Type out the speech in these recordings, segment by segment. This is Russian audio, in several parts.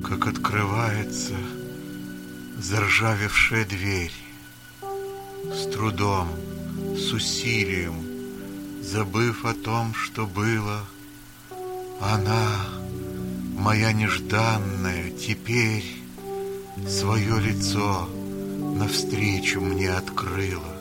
как открывается заржавевшая дверь. С трудом, с усилием, забыв о том, что было, она, моя нежданная, теперь свое лицо навстречу мне открыла.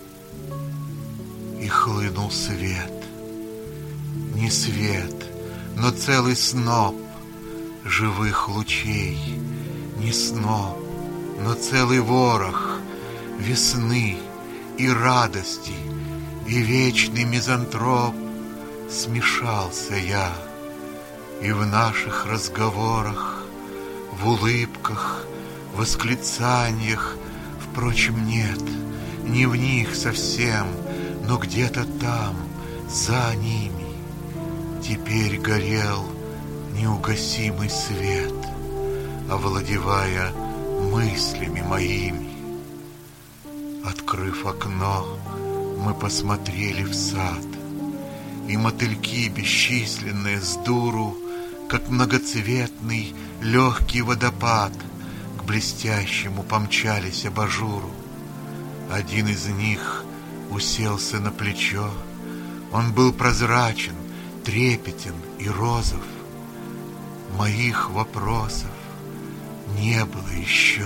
И хлынул свет, не свет, но целый сноп живых лучей, не сноп, но целый ворох весны и радости, и вечный мизантроп. Смешался я, и в наших разговорах, в улыбках, восклицаниях, впрочем, нет, не в них совсем, но где-то там, за ними, теперь горел неугасимый свет, овладевая мыслями моими. Открыв окно, мы посмотрели в сад, и мотыльки бесчисленные с дуру, как многоцветный легкий водопад, к блестящему помчались абажуру. Один из них уселся на плечо, он был прозрачен, трепетен и розов. Моих вопросов не было еще,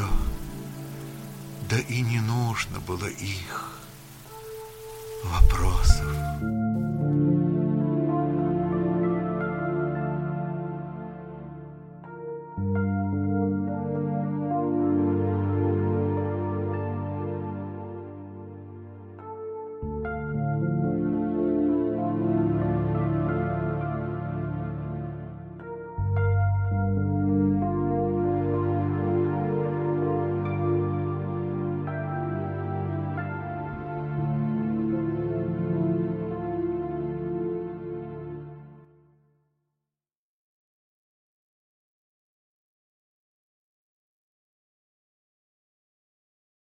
да и не нужно было их вопросов.